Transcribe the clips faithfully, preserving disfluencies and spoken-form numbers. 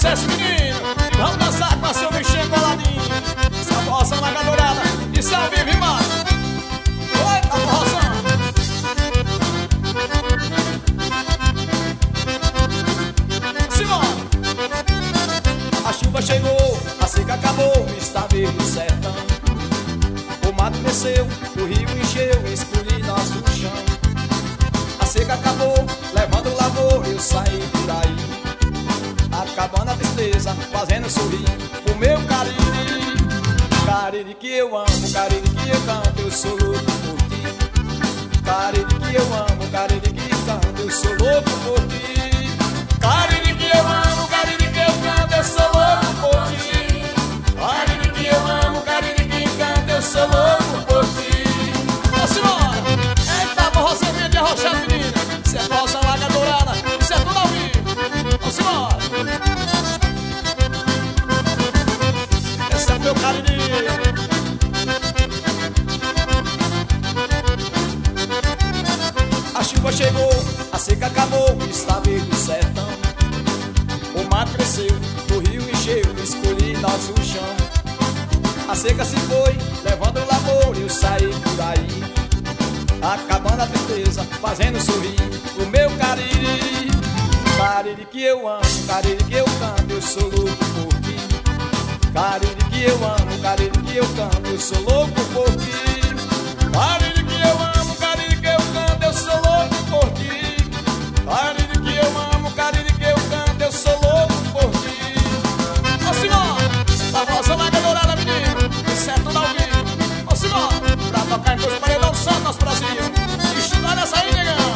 sucesso, menino. E vamos dançar com a seu bichinho coladinho. Essa forroção na gadorada. Isso ao vivo, irmão. Oi, tá forroção. Simão. A chuva chegou, a seca acabou, está verde o sertão. O mato cresceu, o rio encheu, escolhi nosso chão. A seca acabou, levando o lavor, eu saí por aí, acabando a tristeza, fazendo sorrir o meu Cariri. Cariri que eu amo, Cariri que eu canto, eu sou louco por ti. Cariri que eu amo, Cariri que eu canto, eu sou louco por ti. Cariri que eu amo, Cariri que eu canto, eu sou louco por ti. Cariri que eu amo, Cariri que eu canto, eu sou louco por ti. Vamos embora! Eita, forrozinha de arrochado, menina. Isso é forroção Águia Dourada, isso é tudo ao vivo. Vamos embora! Esse é o meu Cariri. A chuva chegou, a seca acabou, está verde o sertão. O mato cresceu, o rio encheu, escolhi nosso chão. A seca se foi, levando o lavor, eu saí por aí, acabando a tristeza, fazendo sorrir o meu Cariri. Cariri que eu amo, Cariri que eu canto, eu sou louco por ti. Cariri que eu amo, Cariri que eu canto, eu sou louco por ti. Cariri que eu amo, Cariri que eu canto, eu sou louco por ti. Cariri que eu amo, Cariri que eu canto, eu sou louco por ti. Ô senhor, tá passando a dourada, menino. Isso é tudo ao vivo. Ô senhor, pra tocar em dois paredão do Santo, nosso Brasil. Estudar nessa aí, negão.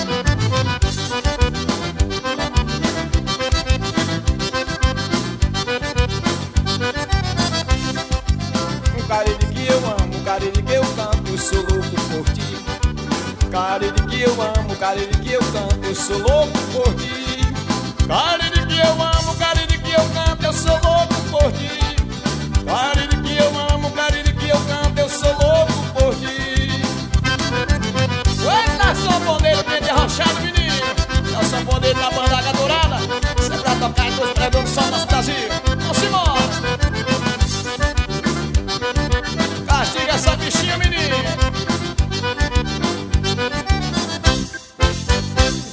Cariri que eu amo, Cariri que eu canto, eu sou louco por ti. Cariri que eu amo, Cariri que eu canto, eu sou louco por ti. Cariri que eu amo, Cariri que eu canto, eu sou louco por ti. Cariri que eu